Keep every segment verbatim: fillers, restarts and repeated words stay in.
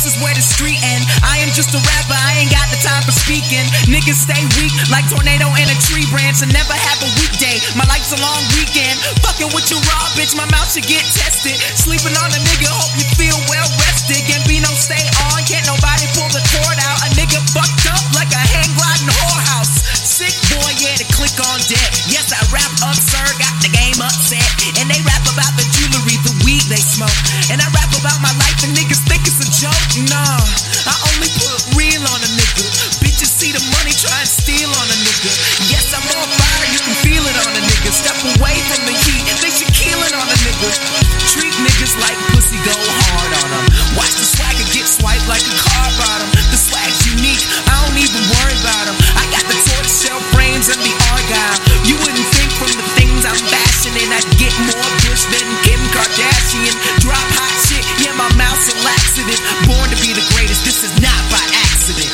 this is where the street end. I am just a rapper, I ain't got the time for speaking. Niggas stay weak like tornado in a tree branch and never have a weekday. My life's a long weekend. Fucking with you raw, bitch, my mouth should get tested. Sleeping on a nigga, hope you feel well rested. Gambino stay on, can't nobody pull the cord out. A nigga fucked up like a hang gliding whorehouse. Sick boy, yeah, to click on deck. Yes, I rap absurd, got the game upset. And they rap about the jewelry, the weed they smoke. And I rap about my life and niggas think it's a joke. Nah, I only put real on a nigga. Bitches see the money, try and steal on a nigga. Yes, I'm on fire, you can feel it on a nigga. Step away from the heat, they should kill it on a nigga. Treat niggas like pussy, go hard on them. Watch the swagger get swiped like a car bottom. The swag's unique, I don't even worry about them. I got the tortoise shell frames and the argyle. You wouldn't think from the things I'm fashioning I'd get more push than Kim Kardashian. Drop hot shit, yeah, my mouth's a laxative. Born to be the greatest, this is not by accident.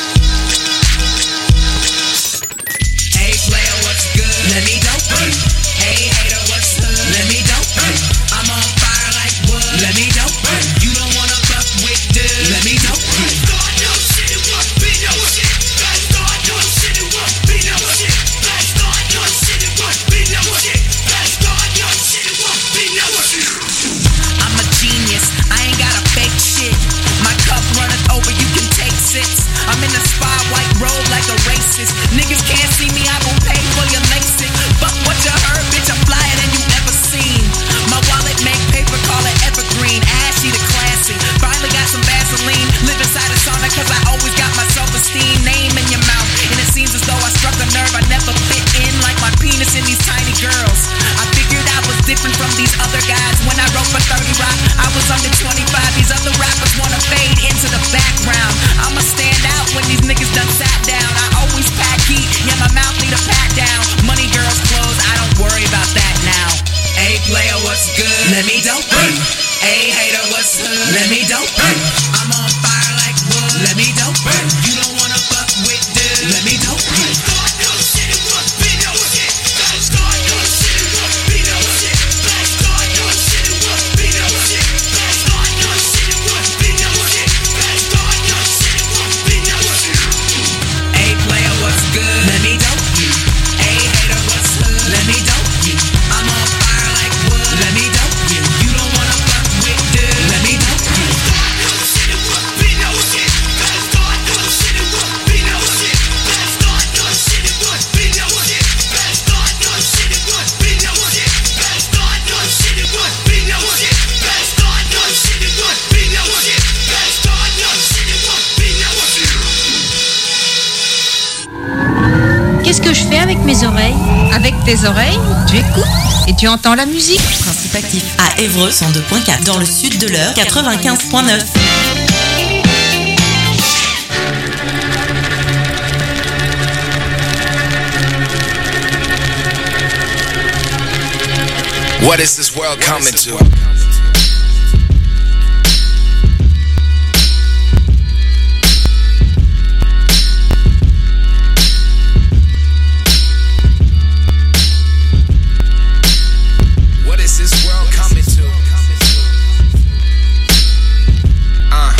Hey player, what's good? Let me dope you. Hey hater, what's good? Let me dope you. I'm on fire like wood. Let me dope you. You don't wanna fuck with dude. Let me dope you. Start your shit, it won't be no shit. Start your shit, it won't be no shit. Start your shit, it won't be no shit. Start your shit, it won't be no shit. I'm a genius, I ain't got a fake shit. My cup running over, you can take sips. I'm in a spy white robe like a racist. Niggas can't see me, I gon' pay for your LASIK. Fuck what you heard, bitch, I'm flyer than you ever seen. My wallet make paper, call it evergreen. Ashy to classy, finally got some Vaseline. Live inside a sauna cause I always got my self-esteem. Name in your mouth, and it seems as though I struck a nerve. I never fit in like my penis in these tiny girls. I figured I was different from these other guys. When I wrote for thirty Rock, I was under twenty-five. These other rappers wanna fade into the background. I'ma stand out when these niggas done sat down. I always pack heat, yeah, my mouth need a pat down. Money, girls, clothes, I don't worry about that now. Hey player, what's good? Let me dope you. Hey hater, what's good? Let me dope you. I'm on fire like wood. Let me dope you. You don't wanna fuck with dude. Let me dope you. Start your shit, it won't be no shit. Start your shit, it won't be no shit. Start your shit, it won't be no shit. Start your shit, it won't be no shit. Start your shit, it won't be no shit. Hey player, what's good? Let me dope you. Hey hater, what's good? Let me dope you. I'm on fire like wood. Let me dope you. You don't wanna fuck with dude. Let me dope you. Start your shit, it won't be no shit. Start your shit, it won't be no shit. Start your shit, it won't be no shit. Start your shit, it won't be no shit. Start your shit, it won't be no shit. Start your shit, it won't be no shit. Start your shit, it won't be no shit. Qu'est-ce que je fais avec mes oreilles? Avec tes oreilles, tu écoutes et tu entends la musique. Principe actif à Évreux cent deux point quatre, dans le sud de l'Eure quatre-vingt-quinze point neuf. What is this world coming to? What is this world coming to? Uh.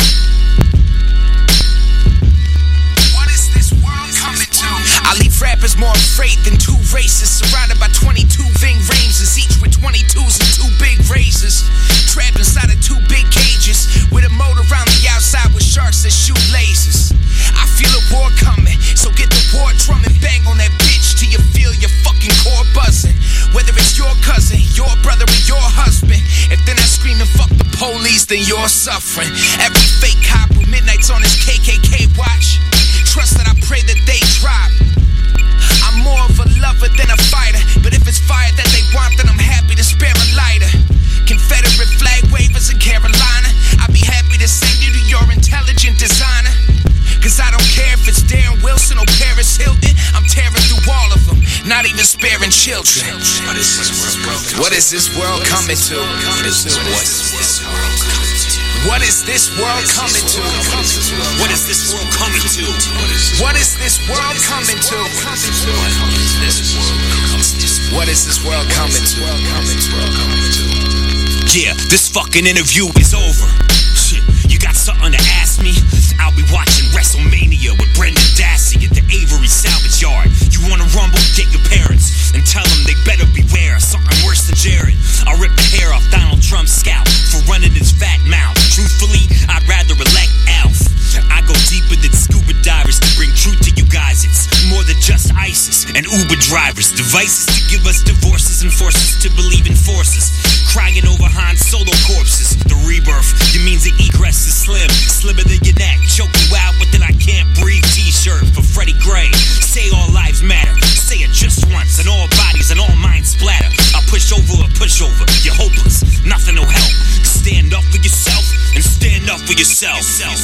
What is this world coming to? I leave rappers more afraid than two races, surrounded by twenty-two Ving Rangers, each with twenty-twos and two big razors. Trapped inside of two big cages, with a moat around the outside with sharks that shoot lasers. I feel a war coming, so get the war drum and bang on that bitch till you feel your fucking core buzzing. Whether it's your cousin, your brother, or your husband, if they're not screaming fuck the police, then you're suffering. Every fake cop who midnight's on his K K K watch, trust that I pray that they drop. I'm more of a lover than a fighter, but if it's fire that they want, then I'm happy to spare a lighter. Confederate flag wavers in Carolina, I'd be happy to send you to your intelligent designer. Cause I don't care if it's Darren Wilson or Paris Hilton, I'm tearing through all of them, not even sparing children. What is this world, what is this world coming to? What is this world coming to? What is this world coming to? What is this world coming to? What is this world coming to? What is this world coming to? Yeah, this fucking interview is over. Shit, you got something to ask me? off Donald Trump's scalp for running his fat mouth. Truthfully, I'd rather elect Alf. I go deeper than scuba divers to bring truth to you guys. It's more than just ISIS and Uber drivers. Devices to give us divorces and force us to believe in forces. Crying over Han Solo corpses. The rebirth, it means the egress is slim. Slimmer than your neck, choke you out with an I can't breathe t-shirt for Freddie Gray. Say all lives matter, say it just once, and all bodies and all minds splatter. I push over a pushover, you're hopeless, nothing will help. Stand up for yourself and stand up for yourself.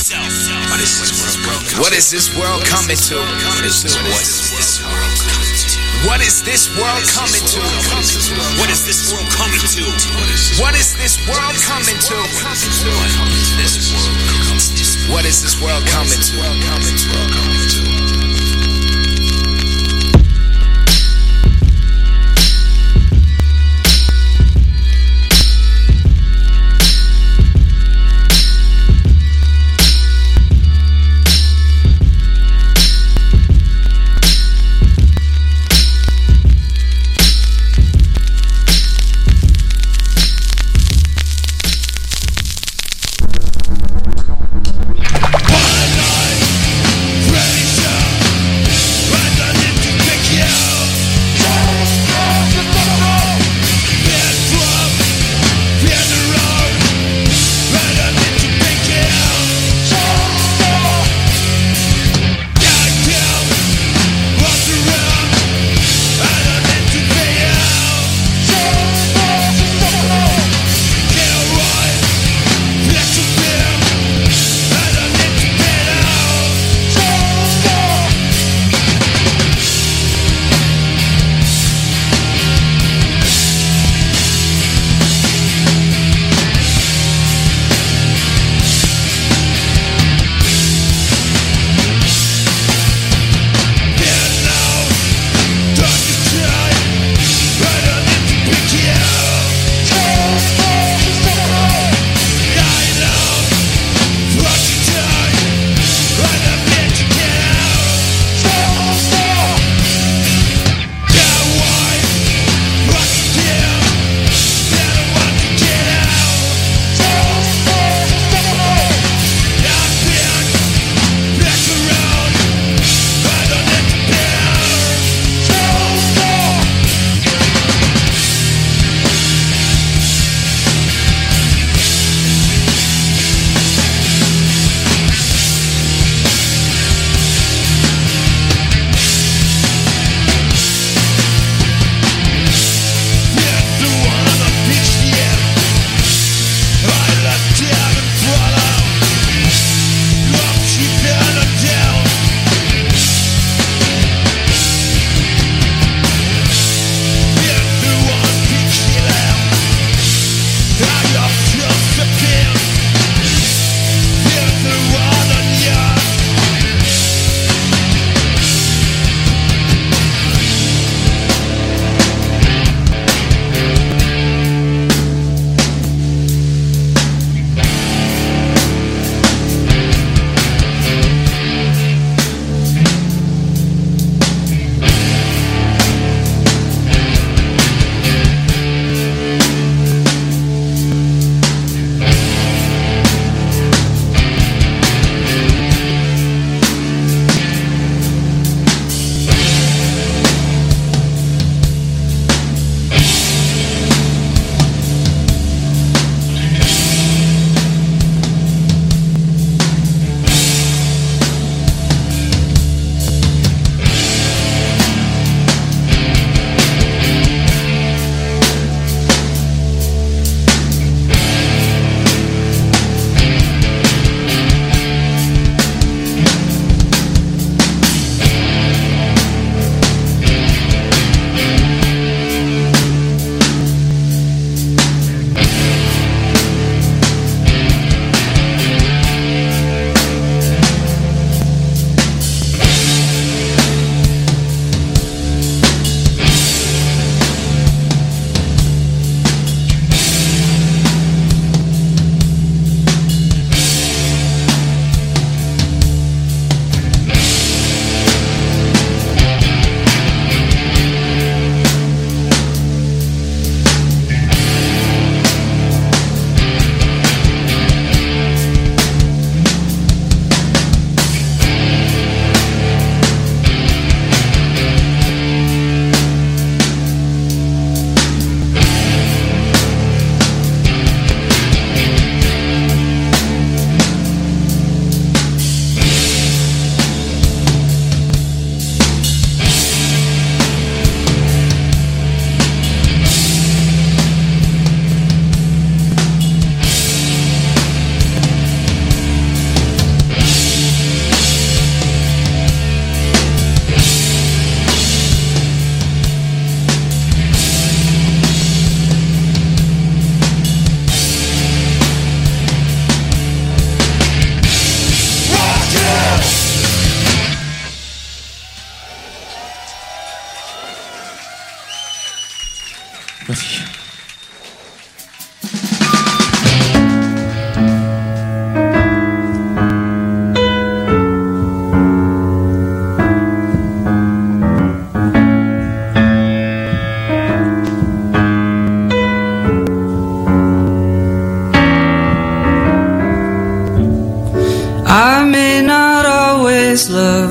What is this world coming to? What is this world coming to? What is this world coming to? What is this world coming to? What is this world coming to? What is this world coming to? Ready to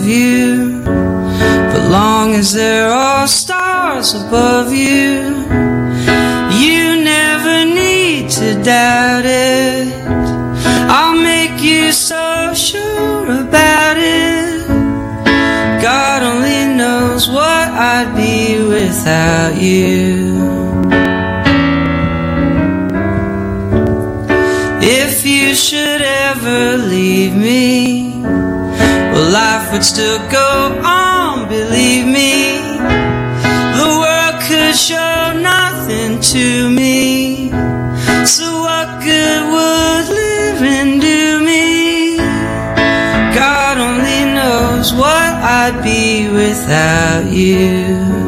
you. For long as there are stars above you, you never need to doubt it. I'll make you so sure about it. God only knows what I'd be without you. If you should ever leave me, well, life would still go on, believe me. The world could show nothing to me, so what good would living do me? God only knows what I'd be without you.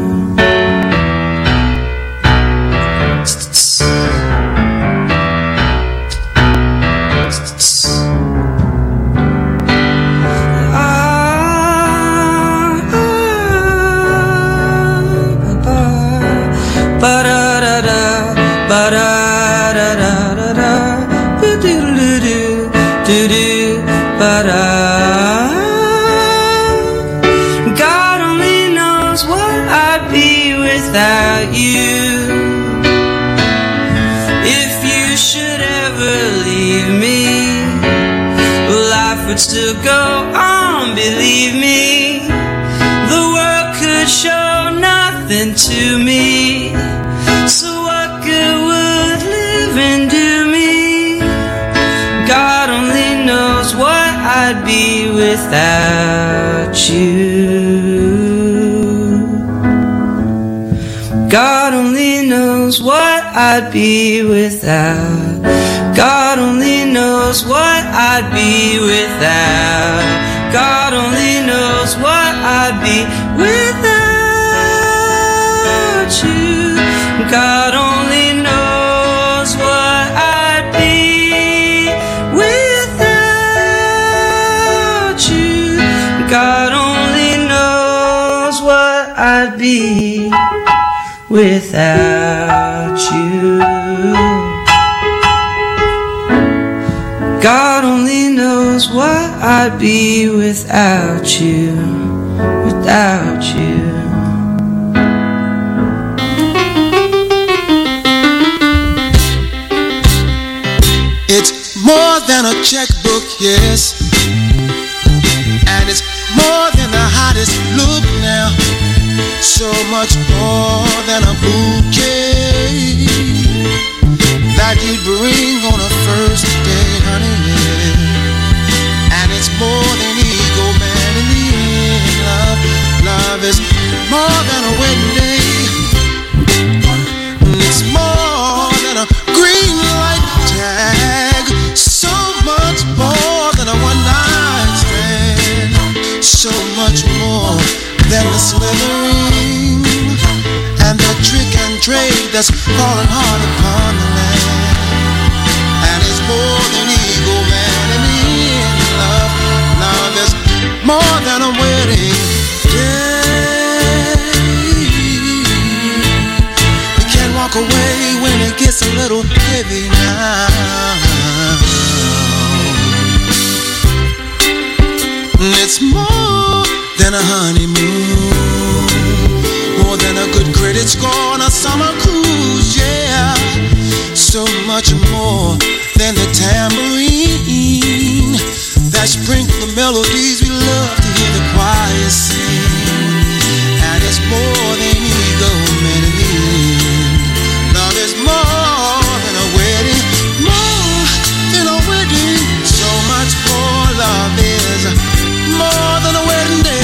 God only knows what I'd be without you. If you should ever leave me, life would still go on, believe me. The world could show nothing to me, so what good would living do me? God only knows what I'd be without you. God only knows what I'd be without. God only knows what I'd be without. God only knows what I'd be without you. God only knows what I'd be without you. God only knows what I'd be without you. God only knows what I'd be without you, without you. It's more than a checkbook, yes, and it's more than the hottest look now. So much more than a bouquet that you'd bring on a first date, honey, yeah. And it's more than ego, man, in the end, love. Love is more than a wedding day. It's more than a green light tag. So much more than a one-night stand. So much more than the slithering and the trick and trade that's falling hard upon the land. And it's more than ego, man, and in love. Love is more than a wedding day. You can't walk away when it gets a little heavy now. It's more than a honeymoon, more than a good credit score on a summer cruise, yeah. So much more than the tambourine that sprinkle the melodies we love to hear the choir sing. And it's more than ego, man, in the end. Love is more than a wedding, more than a wedding. So much more love is more than a wedding day.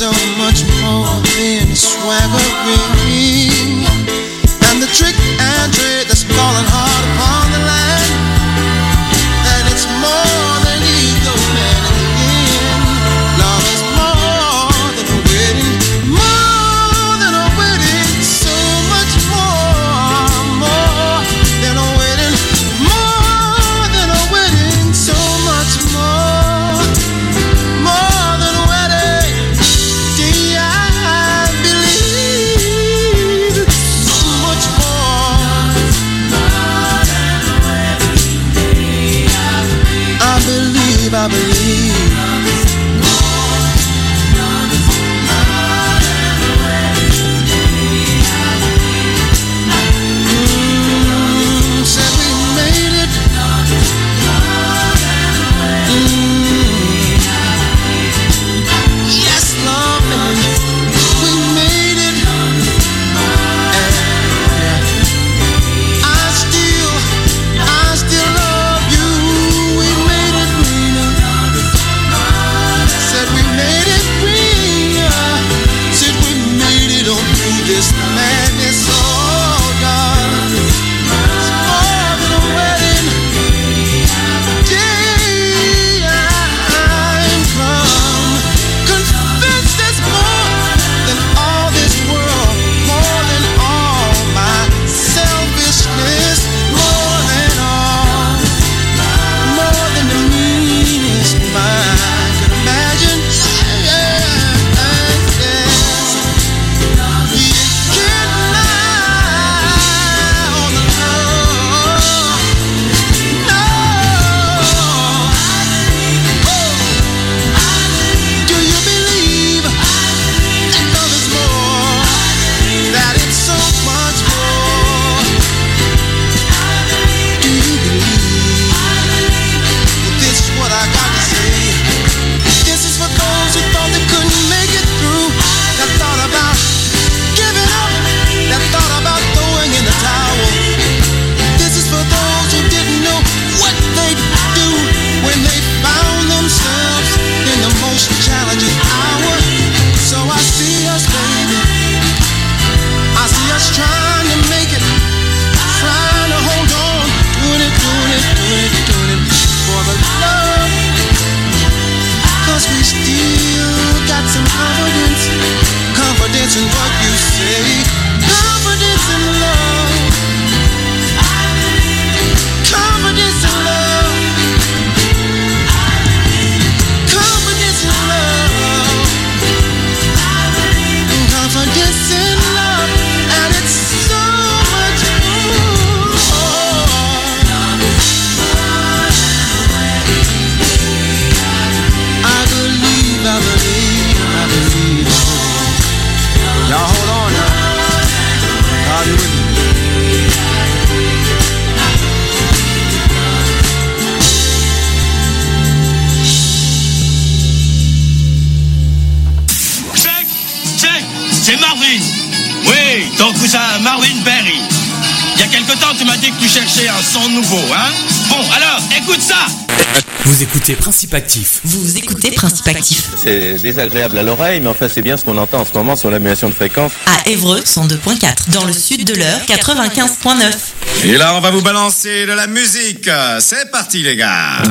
so much more than swaggering. And the trick and trade that's falling hard upon the land. And it's more than ego, man, again. Love is more than a wedding, more than a wedding, so much more, more than a wedding, more than a wedding, so much more, more than a wedding. See, I believe so much more, more than a wedding. I believe, I believe. Mm, said we made it. Mm, yes, love, we made it. And I still, I still love you. We made it, we said we made it, we said we made it on through this madness. Oh, darling, it's more than a wedding. Yeah, I'm come convinced it's more than all this world, more than all my selfishness, more than all, more than the meanest mind could imagine. Yeah, yeah. You can't lie on the love. No. Do you believe that love is more? That it's so much more? Do you believe that this is what I got to say? This is for those who thought they couldn't make it through, that thought about giving up, that thought about throwing in the towel. This is for those who didn't know what they'd do when they found themselves in the most challenging hour. So I see us, baby. I see us trying to make it, trying to hold on, doing it, doing it, doing it, doing it for the love. Cause we still got some confidence, confidence in what you say, confidence in love, confidence in love, confidence in love, confidence in love, and it's so much more. I believe, I believe, I believe. Y'all hold on now. God be with me. Check, check, c'est Marvin. Oui, ton cousin Marvin Berry. Il y a quelque temps, tu m'as dit que tu cherchais un son nouveau, hein? Bon, alors, écoute ça. Vous écoutez Principe Actif. Vous écoutez Principe Actif. C'est désagréable à l'oreille, mais enfin c'est bien ce qu'on entend en ce moment sur l'annulation de fréquence. À Évreux, cent deux point quatre. Dans le sud de l'Eure, quatre-vingt-quinze point neuf. Et là, on va vous balancer de la musique. C'est parti, les gars.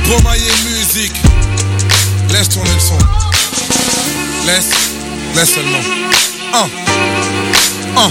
Beaumaillé musique. Laisse tourner le son. Laisse, laisse seulement. Un, un.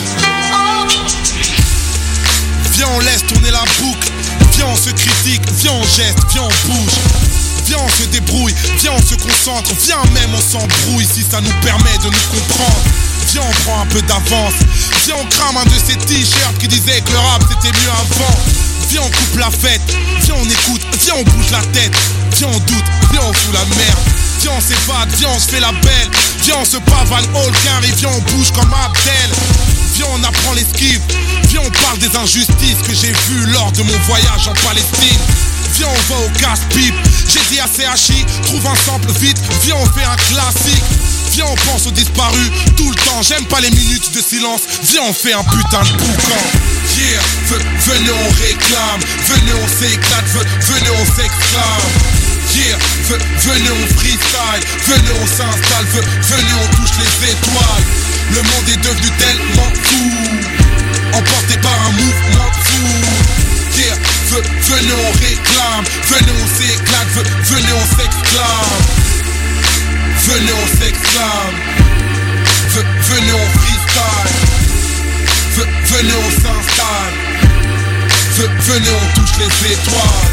Viens, on laisse tourner la boucle. Viens, on se critique. Viens, on geste. Viens, on bouge. Viens, on se débrouille. Viens, on se concentre. Viens, même, on s'embrouille si ça nous permet de nous comprendre. Viens, on prend un peu d'avance. Viens, on crame un de ces t-shirts qui disaient que le rap c'était mieux avant. Viens, on coupe la fête. Viens, on écoute. Viens, on bouge la tête. Viens, on doute. Viens, on fout la merde. Viens, on s'évade. Viens, on se fait la belle. Viens, on se pavane all carré. Viens, on bouge comme Abdel. Viens, on apprend l'esquive. Viens, on parle des injustices que j'ai vues lors de mon voyage en Palestine. Viens, on va au casse-pipe. J'ai dit à C H I, trouve un sample vite. Viens, on fait un classique. Viens, on pense aux disparus tout le temps. J'aime pas les minutes de silence. Viens, on fait un putain de boucan. Yeah, venez, on réclame. Venez, on s'éclate. Venez, on s'exclame. Yeah, venez, on freestyle. Venez, on s'installe. Venez, on touche les étoiles. Le monde est devenu tellement fou, emporté par un mouvement fou. Yeah, venez, on réclame. Venez, on s'éclate. Venez, on s'exclame. Venez, on s'exclame. Venez, on freestyle. Venez, on s'installe. Venez, on touche les étoiles.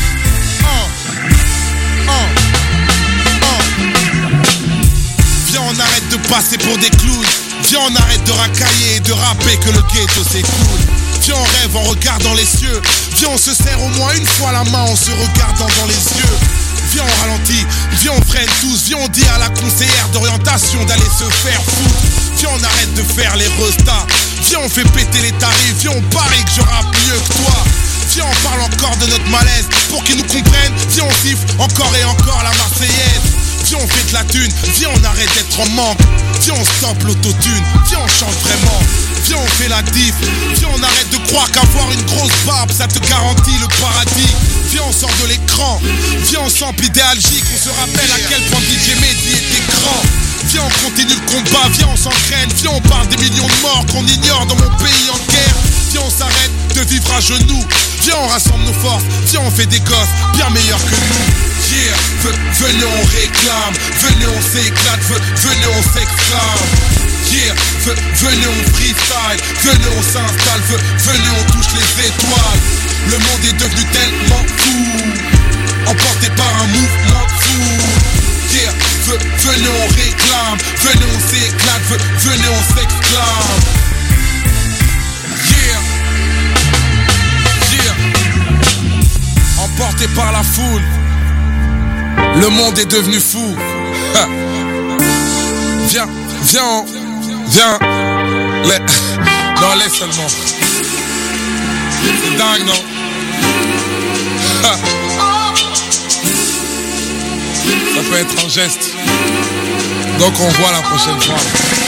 Un, un, un. Viens, on arrête de passer pour des clowns. Viens, on arrête de racailler et de rapper que le ghetto s'écoule. Viens, on rêve en regardant les cieux. Viens, on se serre au moins une fois la main en se regardant dans les yeux. Viens, on ralentit, viens, on freine tous. Viens, on dit à la conseillère d'orientation d'aller se faire foutre. Viens, on arrête de faire les restas. Viens, on fait péter les tarifs. Viens, on parie que je rappe mieux que toi. Viens, on parle encore de notre malaise pour qu'ils nous comprennent. Viens, on siffle encore et encore la Marseillaise. Viens, on fait de la thune. Viens, on arrête d'être en manque. Viens, on stoppe l'autotune. Viens, on chante vraiment. Viens, on fait la diff. Viens, on arrête de croire qu'avoir une grosse barbe ça te garantit le paradis. Viens, on sort de l'écran. Viens, on s'emplit idéalgique. On se rappelle à quel point D J Mehdi était grand. Viens, on continue le combat. Viens, on s'entraîne. Viens, on parle des millions de morts qu'on ignore dans mon pays en guerre. Viens, on s'arrête de vivre à genoux. Viens, on rassemble nos forces. Viens, on fait des gosses bien meilleurs que nous. Yeah, venez, on réclame. Venez, on s'éclate. Venez, on s'exclame. Yeah, venez, on freestyle. Venez, on s'installe. Venez, on touche les étoiles. Le monde est devenu tellement fou, emporté par un mouvement fou. Yeah, venez, on réclame. Venez, on s'éclate. Venez, on s'exclame. Yeah, yeah. Emporté par la foule, le monde est devenu fou. Ha. Viens, viens, viens. La... Non, laisse seulement. C'est dingue, non? Ha. Ça peut être un geste. Donc on voit la prochaine fois.